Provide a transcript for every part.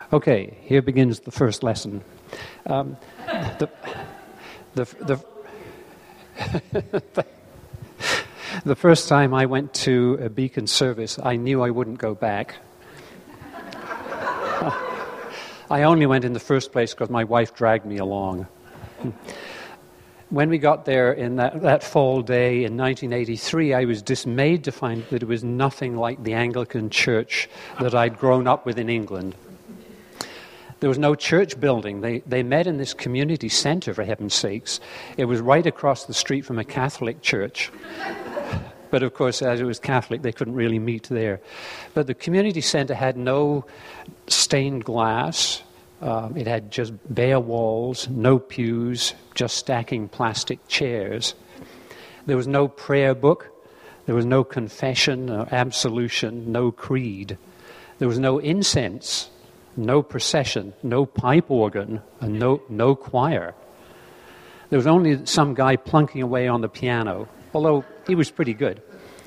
Okay, here begins the first lesson. The first time I went to a Beacon service, I knew I wouldn't go back. I only went in the first place because my wife dragged me along. When we got there in that fall day in 1983, I was dismayed to find that it was nothing like the Anglican church that I'd grown up with in England. There was no church building. They met in this community center, for heaven's sakes. It was right across the street from a Catholic church. But of course, as it was Catholic, they couldn't really meet there. But the community center had no stained glass. It had just bare walls, no pews, just stacking plastic chairs. There was no prayer book. There was no confession, no absolution, no creed. There was no incense, no procession, no pipe organ, and no choir. There was only some guy plunking away on the piano, although he was pretty good.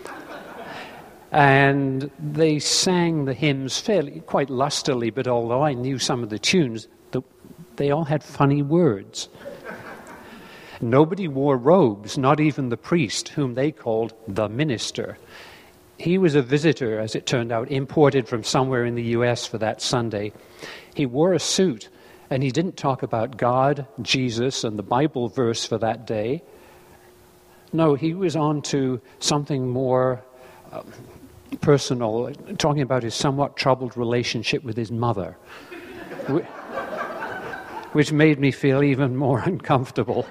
And they sang the hymns quite lustily, but although I knew some of the tunes, they all had funny words. Nobody wore robes, not even the priest, whom they called the minister. He was a visitor, as it turned out, imported from somewhere in the U.S. for that Sunday. He wore a suit, and he didn't talk about God, Jesus, and the Bible verse for that day. No, he was on to something more personal, talking about his somewhat troubled relationship with his mother, which made me feel even more uncomfortable.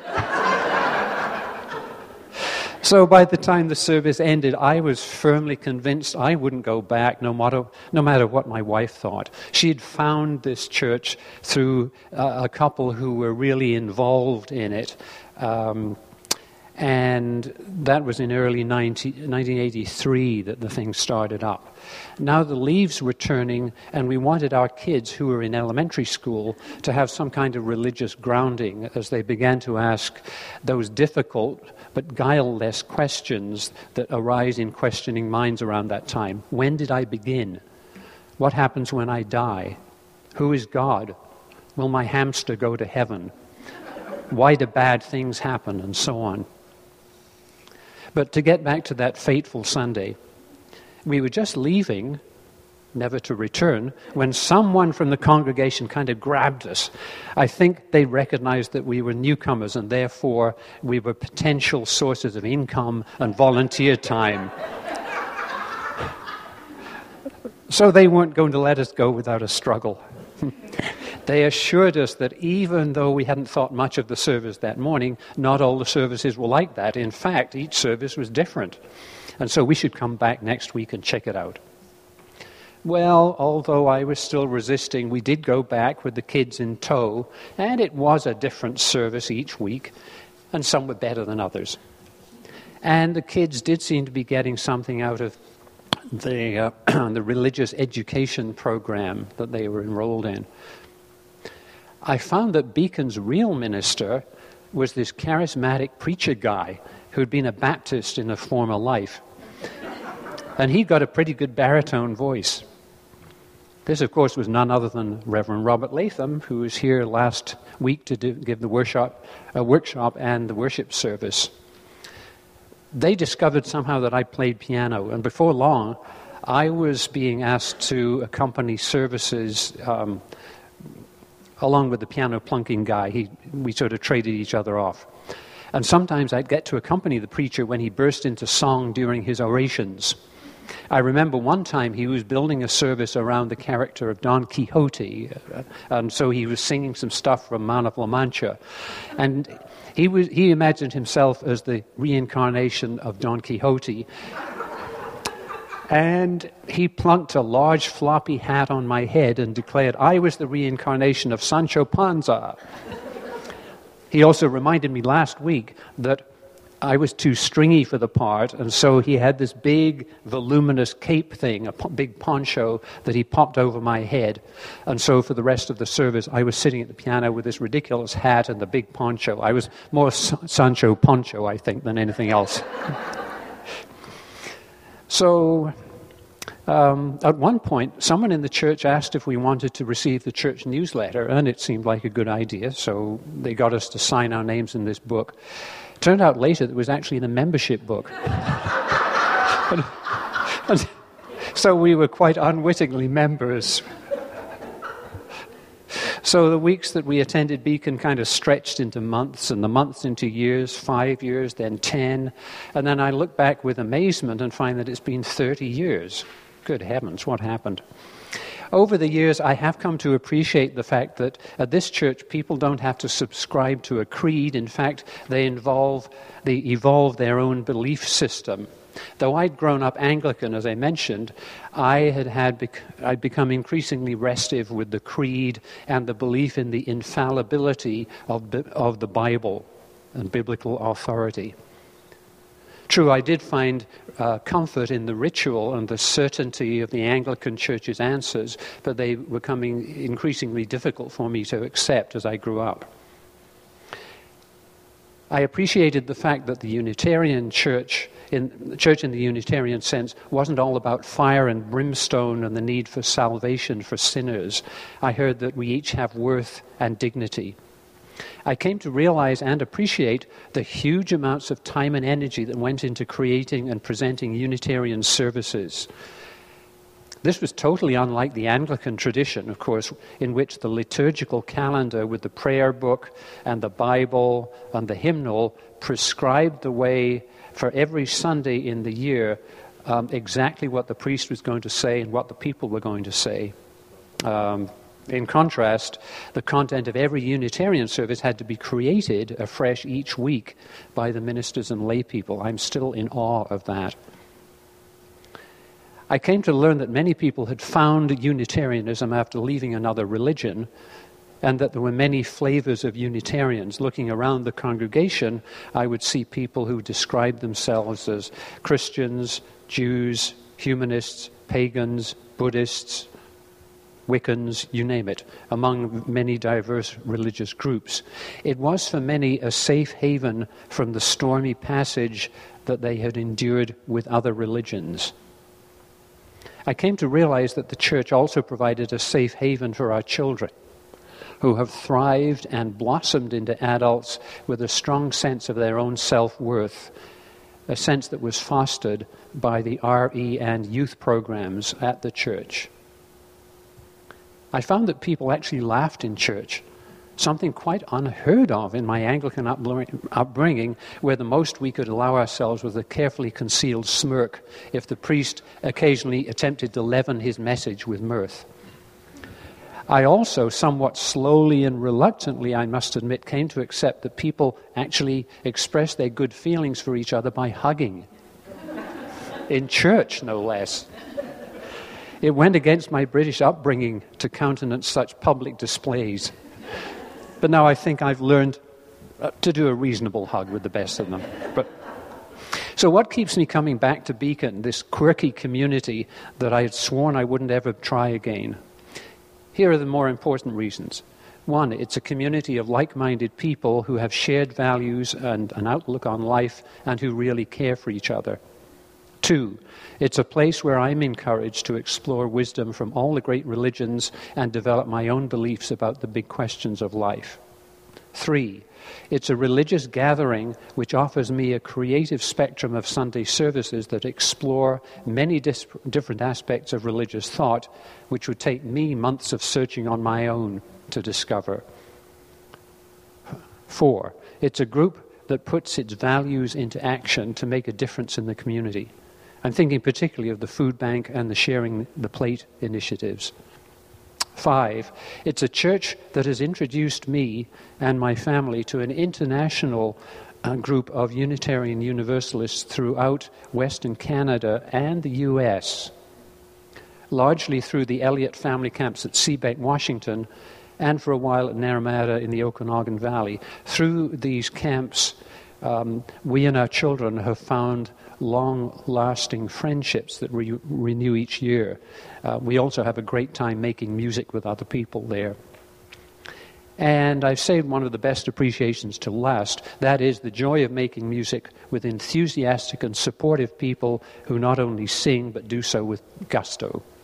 So by the time the service ended, I was firmly convinced I wouldn't go back, no matter what my wife thought. She had found this church through a couple who were really involved in it. And that was in early 1983 that the thing started up. Now the leaves were turning, and we wanted our kids who were in elementary school to have some kind of religious grounding as they began to ask those difficult but guileless questions that arise in questioning minds around that time. When did I begin? What happens when I die? Who is God? Will my hamster go to heaven? Why do bad things happen? And so on. But to get back to that fateful Sunday, we were just leaving, never to return, when someone from the congregation kind of grabbed us. I think they recognized that we were newcomers, and therefore we were potential sources of income and volunteer time. So they weren't going to let us go without a struggle. They assured us that even though we hadn't thought much of the service that morning, not all the services were like that. In fact, each service was different. And so we should come back next week and check it out. Well, although I was still resisting, we did go back with the kids in tow, and it was a different service each week, and some were better than others. And the kids did seem to be getting something out of the religious education program that they were enrolled in. I found that Beacon's real minister was this charismatic preacher guy who'd been a Baptist in a former life. And he got a pretty good baritone voice. This, of course, was none other than Reverend Robert Latham, who was here last week to give the workshop and the worship service. They discovered somehow that I played piano, and before long, I was being asked to accompany services along with the piano plunking guy. We sort of traded each other off. And sometimes I'd get to accompany the preacher when he burst into song during his orations. I remember one time he was building a service around the character of Don Quixote, and so he was singing some stuff from Man of La Mancha. And he imagined himself as the reincarnation of Don Quixote. And he plunked a large floppy hat on my head and declared I was the reincarnation of Sancho Panza. He also reminded me last week that I was too stringy for the part, and so he had this big, voluminous cape thing, a big poncho that he popped over my head. And so for the rest of the service, I was sitting at the piano with this ridiculous hat and the big poncho. I was more Sancho Poncho, I think, than anything else. So At one point, someone in the church asked if we wanted to receive the church newsletter, and it seemed like a good idea, so they got us to sign our names in this book. Turned out later that it was actually the membership book. and so we were quite unwittingly members. So the weeks that we attended Beacon kind of stretched into months, and the months into years, 5 years, then 10. And then I look back with amazement and find that it's been 30 years. Good heavens, what happened? Over the years, I have come to appreciate the fact that at this church, people don't have to subscribe to a creed. In fact, they evolve their own belief system. Though I'd grown up Anglican, as I mentioned, I'd become increasingly restive with the creed and the belief in the infallibility of the Bible and biblical authority. True, I did find comfort in the ritual and the certainty of the Anglican Church's answers, but they were becoming increasingly difficult for me to accept as I grew up. I appreciated the fact that the Unitarian Church, in the Unitarian sense, wasn't all about fire and brimstone and the need for salvation for sinners. I heard that we each have worth and dignity. I came to realize and appreciate the huge amounts of time and energy that went into creating and presenting Unitarian services. This was totally unlike the Anglican tradition, of course, in which the liturgical calendar with the prayer book and the Bible and the hymnal prescribed the way for every Sunday in the year, exactly what the priest was going to say and what the people were going to say. In contrast, the content of every Unitarian service had to be created afresh each week by the ministers and lay people. I'm still in awe of that. I came to learn that many people had found Unitarianism after leaving another religion, and that there were many flavors of Unitarians. Looking around the congregation, I would see people who described themselves as Christians, Jews, humanists, pagans, Buddhists, Wiccans, you name it, among many diverse religious groups. It was for many a safe haven from the stormy passage that they had endured with other religions. I came to realize that the church also provided a safe haven for our children, who have thrived and blossomed into adults with a strong sense of their own self-worth, a sense that was fostered by the RE and youth programs at the church. I found that people actually laughed in church, something quite unheard of in my Anglican upbringing, where the most we could allow ourselves was a carefully concealed smirk if the priest occasionally attempted to leaven his message with mirth. I also, somewhat slowly and reluctantly, I must admit, came to accept that people actually express their good feelings for each other by hugging. In church, no less. It went against my British upbringing to countenance such public displays. But now I think I've learned to do a reasonable hug with the best of them. So what keeps me coming back to Beacon, this quirky community that I had sworn I wouldn't ever try again? Here are the more important reasons. One, it's a community of like-minded people who have shared values and an outlook on life and who really care for each other. Two, it's a place where I'm encouraged to explore wisdom from all the great religions and develop my own beliefs about the big questions of life. Three, it's a religious gathering which offers me a creative spectrum of Sunday services that explore many different aspects of religious thought, which would take me months of searching on my own to discover. Four, it's a group that puts its values into action to make a difference in the community. I'm thinking particularly of the food bank and the sharing the plate initiatives. 5, it's a church that has introduced me and my family to an international group of Unitarian Universalists throughout Western Canada and the U.S., largely through the Elliott family camps at Seabank, Washington, and for a while at Naramata in the Okanagan Valley. Through these camps, we and our children have found long-lasting friendships that we renew each year. We also have a great time making music with other people there. And I've saved one of the best appreciations to last. That is the joy of making music with enthusiastic and supportive people who not only sing but do so with gusto.